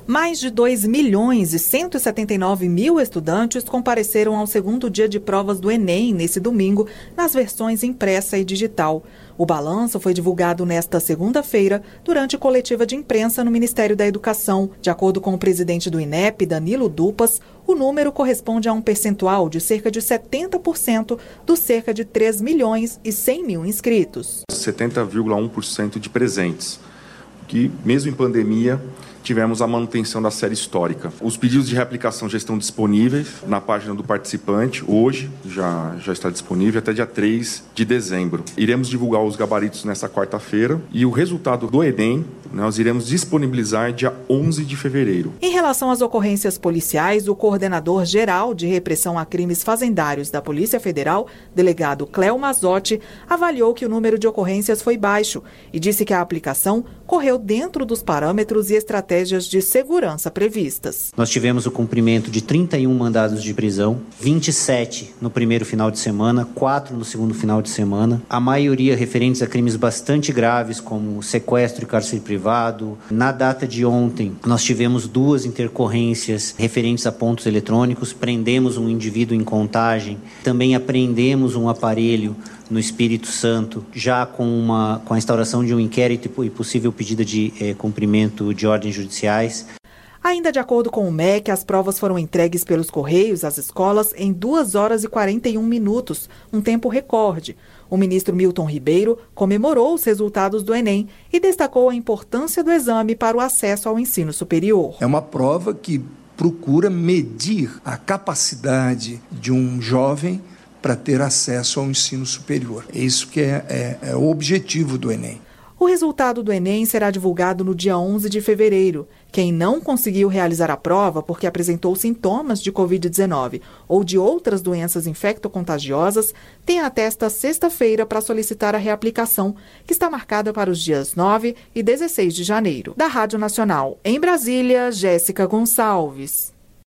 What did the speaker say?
Mais de 2.179.000 estudantes compareceram ao segundo dia de provas do Enem nesse domingo, nas versões impressa e digital. O balanço foi divulgado nesta segunda-feira, durante coletiva de imprensa no Ministério da Educação. De acordo com o presidente do INEP, Danilo Dupas, o número corresponde a um percentual de cerca de 70% dos cerca de 3.100.000 inscritos. 70,1% de presentes, que mesmo em pandemia tivemos a manutenção da série histórica. Os pedidos de reaplicação já estão disponíveis na página do participante. Hoje já está disponível até dia 3 de dezembro. Iremos divulgar os gabaritos nesta quarta-feira e o resultado do Enem nós iremos disponibilizar dia 11 de fevereiro. Em relação às ocorrências policiais, o coordenador geral de repressão a crimes fazendários da Polícia Federal, delegado Cléo Mazzotti, avaliou que o número de ocorrências foi baixo e disse que a aplicação correu dentro dos parâmetros e estratégias de segurança previstas. Nós tivemos o cumprimento de 31 mandados de prisão, 27 no primeiro final de semana, 4 no segundo final de semana, a maioria referentes a crimes bastante graves como sequestro e cárcere privado. Na data de ontem, nós tivemos 2 intercorrências referentes a pontos eletrônicos, prendemos um indivíduo em Contagem, também apreendemos um aparelho no Espírito Santo, já com a instauração de um inquérito e possível pedida de cumprimento de ordens judiciais. Ainda de acordo com o MEC, as provas foram entregues pelos Correios às escolas em 2 horas e 41 minutos, um tempo recorde. O ministro Milton Ribeiro comemorou os resultados do Enem e destacou a importância do exame para o acesso ao ensino superior. É uma prova que procura medir a capacidade de um jovem para ter acesso ao ensino superior. É isso que é o objetivo do Enem. O resultado do Enem será divulgado no dia 11 de fevereiro. Quem não conseguiu realizar a prova porque apresentou sintomas de Covid-19 ou de outras doenças infectocontagiosas, tem até esta sexta-feira para solicitar a reaplicação, que está marcada para os dias 9 e 16 de janeiro. Da Rádio Nacional, em Brasília, Jéssica Gonçalves.